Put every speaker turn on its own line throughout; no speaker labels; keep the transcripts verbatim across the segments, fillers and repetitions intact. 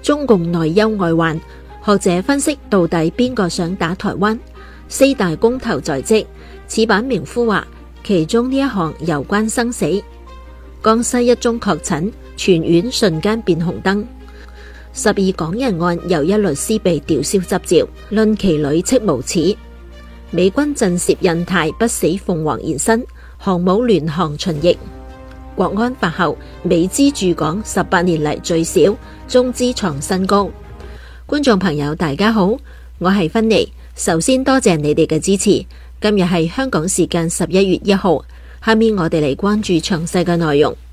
中共內憂外患，學者分析到底邊個想打台灣？四大公投在即，此版名呼話，其中呢一項攸關生死。江西一宗確診，全院瞬間變紅燈。十二港人案又一律師被吊銷執照，論其屢斥無恥。美軍震懾印太不死鳳凰現身，航母聯航巡弋。國安法後，美資駐港十八年嚟最少，中資創新高。觀眾朋友大家好，我係芬妮，首先多謝你哋嘅支持。今日係香港時間十一月一號，下面我哋嚟關注詳細嘅內容。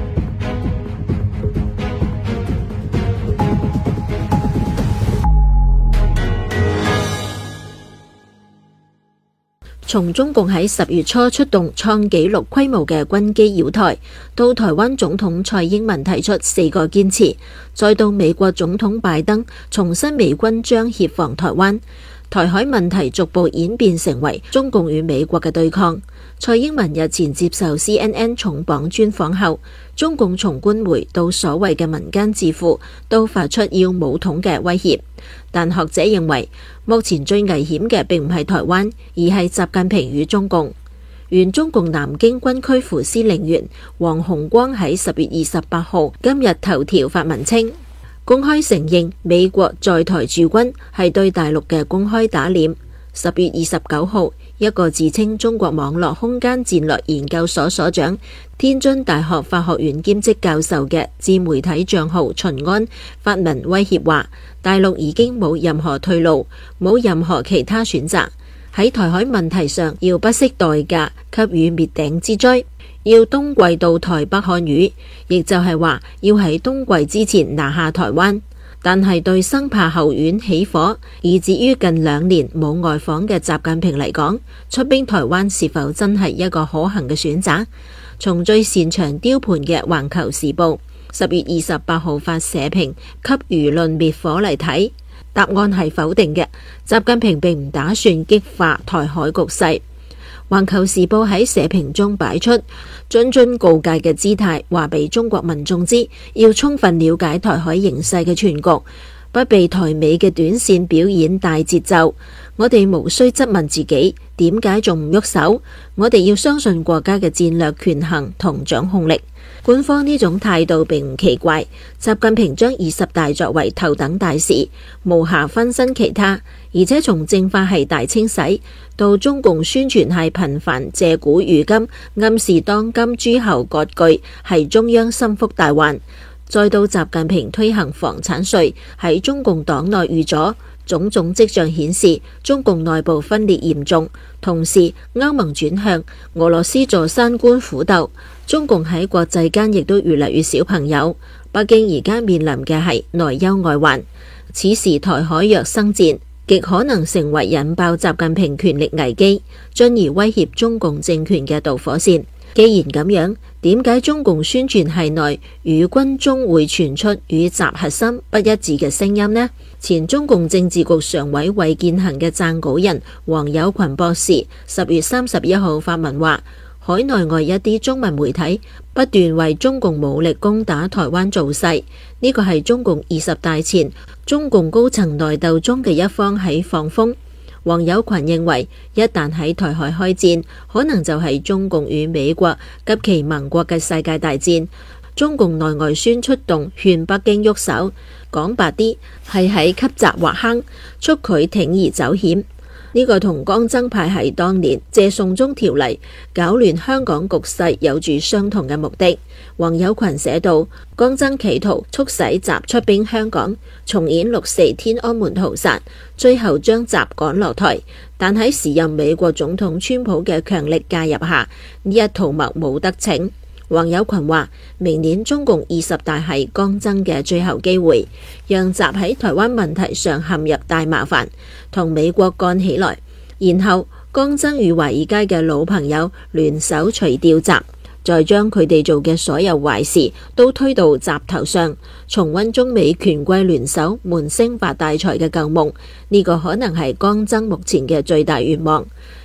從中共喺十月初出動創紀錄規模嘅軍機擾台，到台灣總統蔡英文提出四個堅持，再到美國總統拜登重申美軍將協防台灣，台海問題逐步演變成為中共與美國嘅對抗。蔡英文日前接受 C N N 重磅專訪後，中共從官媒到所謂嘅民間智庫都發出要武統嘅威脅。但學者認為，目前最危險嘅並唔係台灣，而係習近平與中共。原中共南京軍區副司令員黃洪光喺十月二十八號今日頭條發文稱，公開承認美國在台駐軍係對大陸嘅公開打臉。十月二十九號，一個自稱中國網絡空間戰略研究所所長、天津大學法學院兼職教授嘅自媒體賬號秦安發文威脅話，大陸已經冇任何退路，冇任何其他選擇，喺台海問題上要不惜代價給予滅頂之災，要冬季到台北看雨，亦就係話要喺冬季之前拿下台灣。但係對生怕後院起火，以至於近兩年冇外訪嘅習近平嚟講，出兵台灣是否真係一個可行嘅選擇？從最擅長雕盤嘅《環球時報》十月二十八號發社評給輿論滅火嚟睇，答案係否定嘅。習近平並唔打算激化台海局勢。環球時報喺社評中擺出諄諄告誡嘅姿態，話俾中國民眾知，要充分了解台海形勢嘅全局，不被台美嘅短線表演帶節奏。我哋無需質問自己點解仲唔喐手，我哋要相信國家嘅戰略權衡同掌控力。官方呢種態度並唔奇怪，習近平將二十大作為頭等大事，無暇分身其他，而且從政法係大清洗到中共宣傳係頻繁借古喻今，暗示當今諸侯割據係中央心腹大患，再到習近平推行房產稅喺中共黨內預咗，種種跡象顯示中共內部分裂嚴重，同時歐盟轉向，俄羅斯坐山觀虎鬥，中共喺國際間亦都越嚟越少朋友。北京而家面臨嘅係內憂外患，此時台海若生戰，極可能成為引爆習近平權力危機，進而威脅中共政權嘅導火線。既然咁樣，點解中共宣傳係內與軍中會傳出與習核心不一致嘅聲音呢？前中共政治局常委衛健行嘅撰稿人黃有群博士十月三十一號發文話，海內外一啲中文媒體不斷為中共武力攻打台灣造勢，呢個係中共二十大前中共高層內鬥中嘅一方喺放風。黃有群認為，一旦喺台海開戰，可能就係中共與美國及其盟國嘅世界大戰。中共內外宣出動，勸北京喐手，講白啲係喺給習挖坑，促佢鋌而走險。呢個同江增派喺當年借送中條例搞亂香港局勢有住相同嘅目的。黃有群寫道，江增企圖促使習出兵香港，重演六四天安門屠殺，最後將習趕落台。但喺時任美國總統川普嘅強力介入下，呢一圖謀冇得逞。黃有群話，明年中共二十大係江增嘅最後機會，讓習喺台灣問題上陷入大麻煩，同美國幹起來，然後江增與華爾街嘅老朋友聯手除掉習，再將佢哋做嘅所有壞事都推到習頭上，重溫中美權貴聯手悶聲發大財嘅舊夢。呢個可能係江增目前嘅最大願望。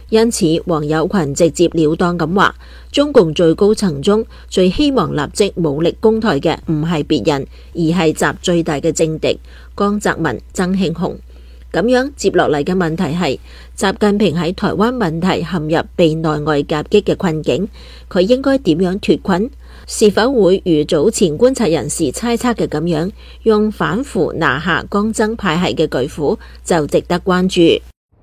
因此黃友群直接了當咁話，中共最高層中最希望立即武力攻台嘅唔係別人，而係習最大嘅政敵江澤民、曾慶紅。咁樣接落嚟嘅問題係，習近平喺台灣問題陷入被內外夾擊嘅困境，佢應該點樣脫困？是否會如早前觀察人士猜測嘅咁樣，用反腐拿下江曾派系嘅巨斧，就值得關注。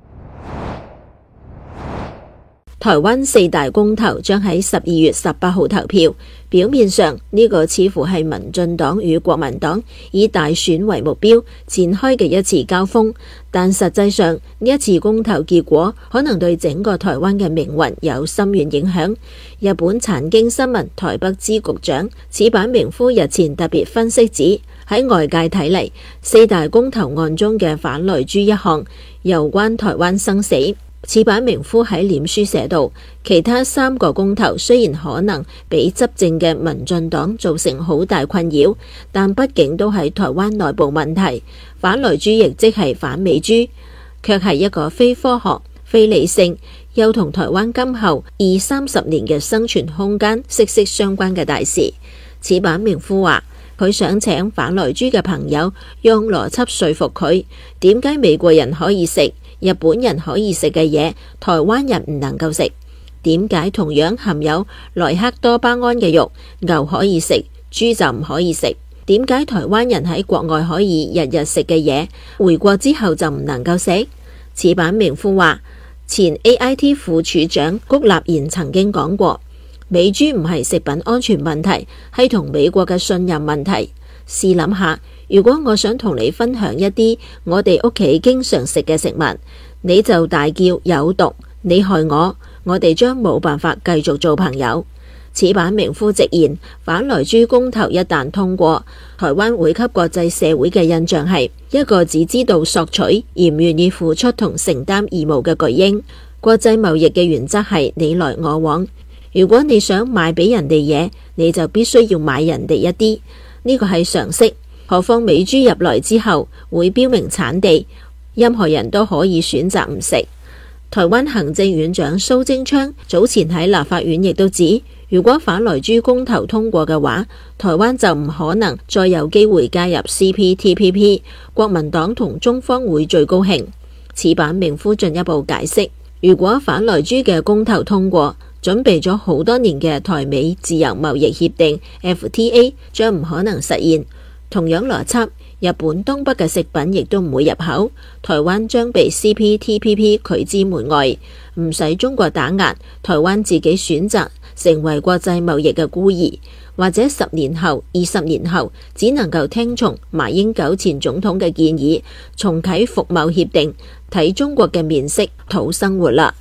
台灣四大公投將喺十二月十八號投票，表面上呢個似乎係民進黨與國民黨以大選為目標展開嘅一次交鋒，但實際上呢一次公投結果可能對整個台灣嘅命運有深遠影響。日本產經新聞台北支局長矢板明夫日前特別分析指，喺外界睇嚟，四大公投案中嘅反萊豬一項攸關台灣生死。矢板明夫喺臉書寫道，其他三個公投雖然可能俾執政嘅民進黨造成好大困擾，但畢竟都係台灣內部問題。反萊豬亦即係反美豬，卻係一個非科學、非理性，又同台灣今後二三十年嘅生存空間息息相關嘅大事。矢板明夫話，佢想請反萊豬嘅朋友用邏輯說服佢，點解美國人可以食，日本人可以食嘅嘢，台灣人唔能夠食？點解同樣含有萊克多巴胺嘅肉，牛可以食，豬就唔可以食？點解台灣人喺國外可以日日食嘅嘢，回國之後就唔能夠食？矢板明夫話，前 A I T 副處長谷立言曾經講過，美豬唔係食品安全問題，係同美國嘅信任問題。試諗下，如果我想同你分享一啲我哋屋企經常食嘅食物，你就大叫有毒，你害我，我哋將冇辦法繼續做朋友。矢板明夫直言，反萊豬公投一旦通過，台灣會給國際社會嘅印象係一個只知道索取而唔願意付出同承擔義務嘅巨嬰。國際貿易嘅原則係你來我往，如果你想賣俾人哋嘢，你就必須要買人哋一啲，呢個係常識。何況美豬入來之後會標明產地，任何人都可以選擇唔食。台灣行政院長蘇貞昌早前喺立法院亦都指，如果反萊豬公投通過嘅話，台灣就唔可能再有機會加入 C P T P P， 國民黨同中方會最高興。矢板明夫進一步解釋，如果反萊豬嘅公投通過，準備咗好多年嘅台美自由貿易協定 F T A 將唔可能實現。同樣邏輯，日本東北嘅食品亦都唔會入口，台灣將被 C P T P P 拒之門外，唔使中國打壓，台灣自己選擇成為國際貿易嘅孤兒，或者十年後、二十年後，只能夠聽從馬英九前總統嘅建議，重啟服貿協定，睇中國嘅面色，討生活啦。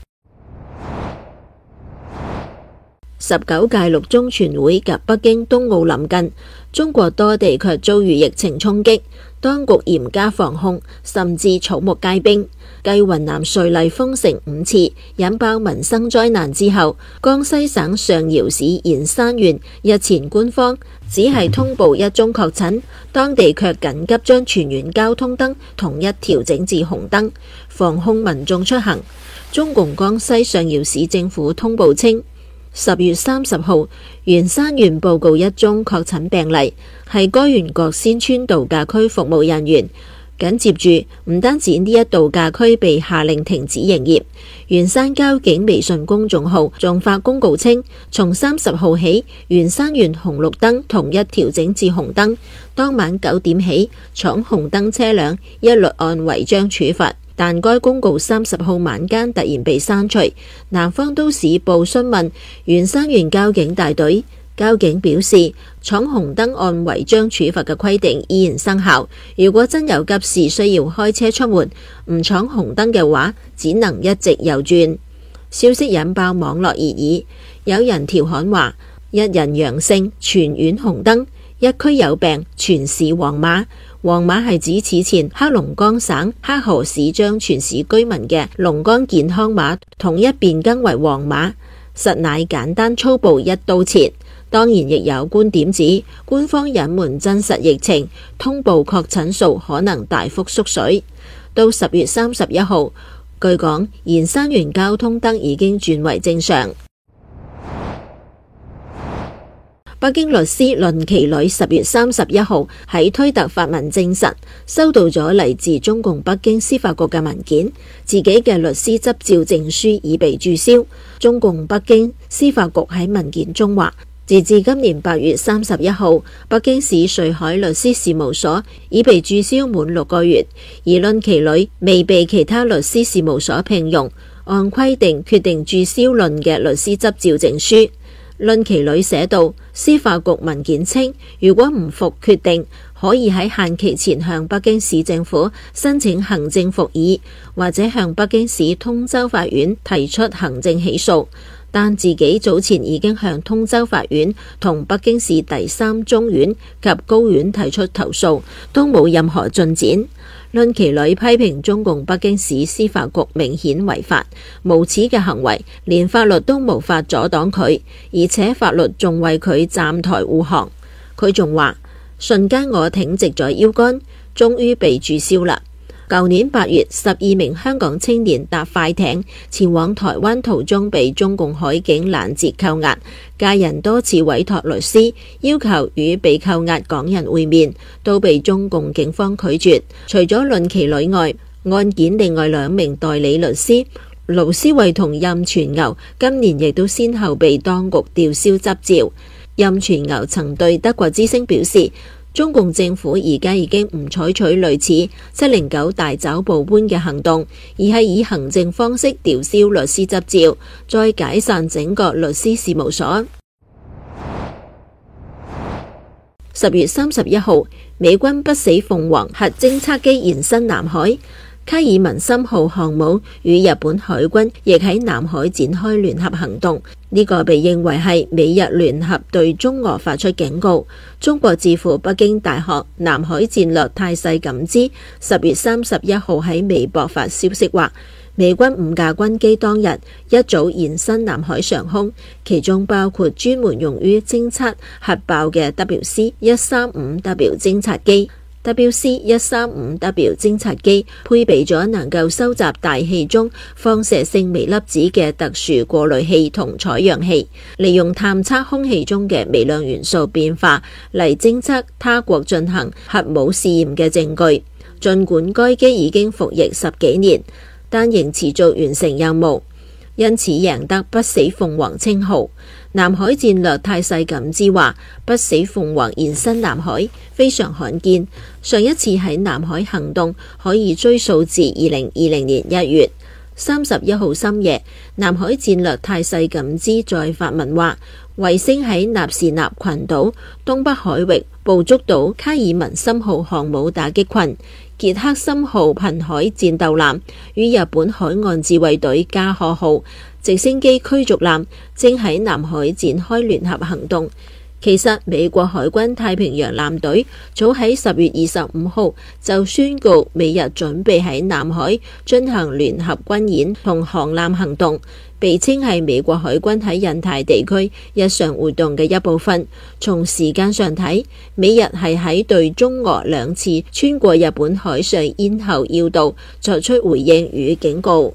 十九屆六中全會及北京冬奧臨近，中國多地卻遭遇疫情衝擊，當局嚴加防控，甚至草木皆兵。繼雲南瑞麗封城五次，引爆民生災難之後，江西省上饒市鹽山縣日前官方只係通報一宗確診，當地卻緊急將全縣交通燈統一調整至紅燈，防控民眾出行。中共江西上饒市政府通報稱，十月三十號，鹽山縣報告一宗確診病例，係該縣國仙村度假區服務人員。緊接住，唔單止呢一度假區被下令停止營業，鹽山交警微信公眾號仲發公告稱，從三十號起，鹽山縣紅綠燈統一調整至紅燈，當晚九點起，闖紅燈車輛一律按違章處罰。但該公告三十號晚間突然被刪除。南方都市報詢問鹽山縣交警大隊，交警表示，闖紅燈按違章處罰嘅規定依然生效。如果真有急事需要開車出門，唔闖紅燈嘅話，只能一直右轉。消息引爆網絡熱議，有人調侃話：一人陽性，全縣紅燈；一區有病，全市黃碼。黃碼係指此前黑龍江省黑河市將全市居民嘅龍崗健康碼統一變更為黃碼，實乃簡單粗暴一刀切。當然亦有觀點指，官方隱瞞真實疫情，通報確診數可能大幅縮水。到十月三十一號， 據講，研生園交通燈已經轉為正常。北京律師倫其磊十月三十一號喺推特發文證實，收到咗嚟自中共北京司法局嘅文件，自己嘅律師執照證書已被註銷。中共北京司法局喺文件中話，截至今年八月三十一號，北京市瑞海律師事務所已被註銷滿六個月，而倫其磊未被其他律師事務所聘用，按規定決定註銷倫嘅律師執照證書。倫其磊寫道，司法局文件稱，如果唔服決定，可以喺限期前向北京市政府申請行政復議，或者向北京市通州法院提出行政起訴。但自己早前已經向通州法院同北京市第三中院及高院提出投訴，都冇任何進展。倫其磊批評中共北京市司法局明顯違法、無恥嘅行為，連法律都無法阻擋佢，而且法律仲為佢站台護航。佢仲話：瞬間我挺直咗腰桿，終於被註銷啦。舊年八月，十二名香港青年搭快艇前往台灣途中被中共海警攔截扣押，家人多次委託律師要求與被扣押港人會面，都被中共警方拒絕。除咗倫其磊外，案件另外兩名代理律師盧思慧同任全牛今年亦都先後被當局吊銷執照。任全牛曾對德國之聲表示，中共政府而家已經唔採取類似七零九大抓捕般嘅行動，而係以行政方式吊銷律師執照，再解散整個律師事務所。十月三十一號，美軍不死鳳凰核偵測機延伸南海。卡爾文森號航母與日本海軍亦喺南海展開聯合行動，呢、這個被認為係美日聯合對中俄發出警告。中國智庫北京大學南海戰略態勢感知十月三十一號喺微博發消息話，美軍五架軍機當日一早延伸南海上空，其中包括專門用於偵測核爆嘅 W C 一三五 W 偵察機。W C 一三五 W 偵察機配備咗能夠收集大氣中放射性微粒子嘅特殊過濾器同採樣器，利用探測空氣中嘅微量元素變化嚟偵測他國進行核武試驗嘅證據。儘管該機已經服役十幾年，但仍持續完成任務，因此贏得不死鳳凰稱號。南海戰略態勢感知話，不死鳳凰延伸南海非常罕見，上一次喺南海行動可以追溯至二零二零年一月。三十一號深夜，南海戰略態勢感知再發文話，衛星喺納士納群島東北海域捕捉到卡爾文森號航母打擊群、傑克森號瀕海戰鬥艦與日本海岸自衛隊加賀號直升機驅逐艦正喺南海展開聯合行動。其實美國海軍太平洋艦隊早喺十月二十五號就宣告美日準備喺南海進行聯合軍演同航艦行動，被稱係美國海軍喺印太地區日常活動嘅一部分。從時間上睇，美日係喺對中俄兩次穿過日本海上咽喉要道作出回應與警告。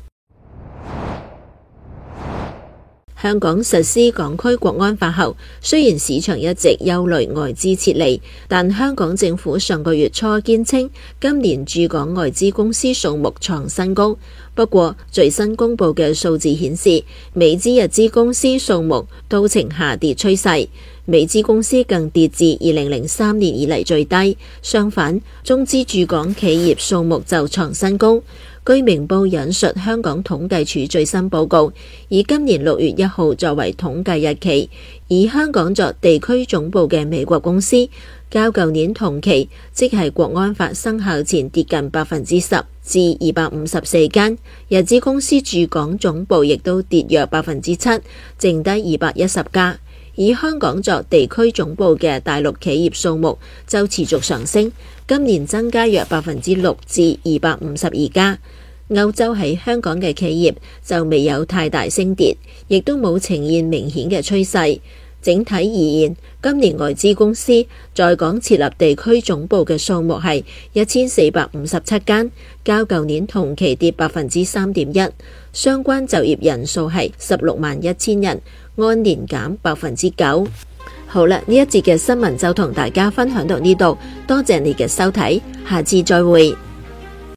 香港實施港區國安法後，雖然市場一直憂慮外資撤離，但香港政府上個月初堅稱今年駐港外資公司數目創新高。不過最新公布嘅數字顯示，美資日資公司數目都呈下跌趨勢，美資公司更跌至二零零三年以嚟最低。相反，中資駐港企業數目就創新高。據明報引述香港統計處最新報告，以今年六月一號作為統計日期，以香港作地區總部嘅美國公司，較舊年同期，即係國安法生效前跌近百分之十，至二百五十四間。日資公司駐港總部亦都跌約百分之七，剩低二百一十家。以香港作地區總部嘅大陸企業數目就持續上升，今年增加約百分之六至二百五十二家。歐洲喺香港嘅企業就未有太大升跌，亦都冇呈現明顯嘅趨勢。整體而言， 今年外資公司在港設立地區總部嘅數目係一千四百五十七間，較舊年同期跌百分之三點一。相關就業人數係十六萬一千人，按年減百分之九。好啦，呢一節嘅新聞就同大家分享到呢度，多謝你嘅收睇，下次再會。